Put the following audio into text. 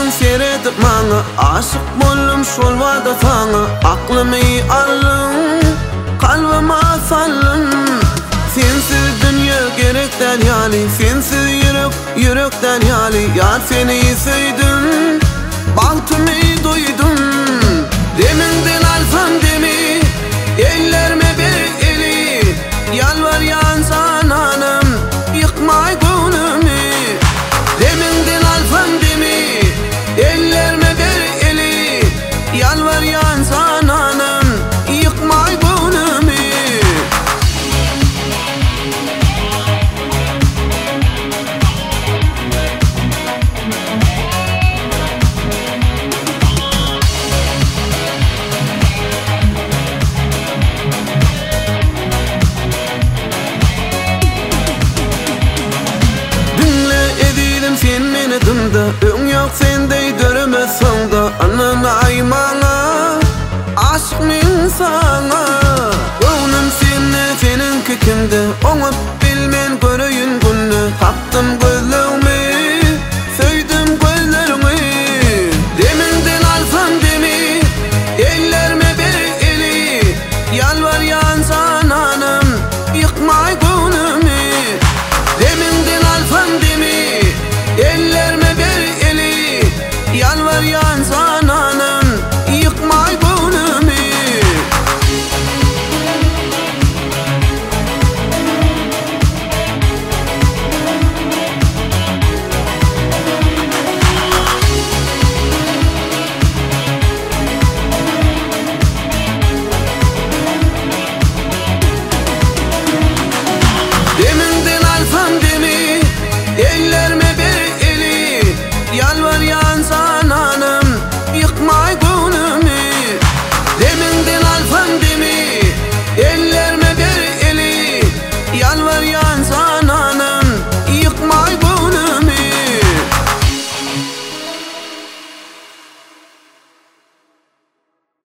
Gönlüm seyredip maňa, aşyk boldum şol wada faňa. Aklymy aldyň, kalbyma saldın. Sensiz dünya gerekden ýaly, sensiz yürekden ýaly. Ýar seni söýdüm, bagtymy doýdum. Demingden alsam demi, ellerime bir eli. Yalvarýan sananım, yıkmay gönlümü. Demingden alsam demi, ellerime bir eli. Yalvarýan sananım, yıkmay gönlümü. Sen meni dımda, öň ýok sendey göremezsen da. Anana aýmaňa, aşyk men saňa. Gönlüm seni, seninki kimde? Oňup bilmen göreýin günni. Tapdym gözlerimi, söýdüm gözlerimi. Demingden alsam demi, ellerime bir eli. Yalvarýan sananım, yıkmay gönlümü. Demingden alsam demi, ellerime bir eli. Yalvarýan sananım,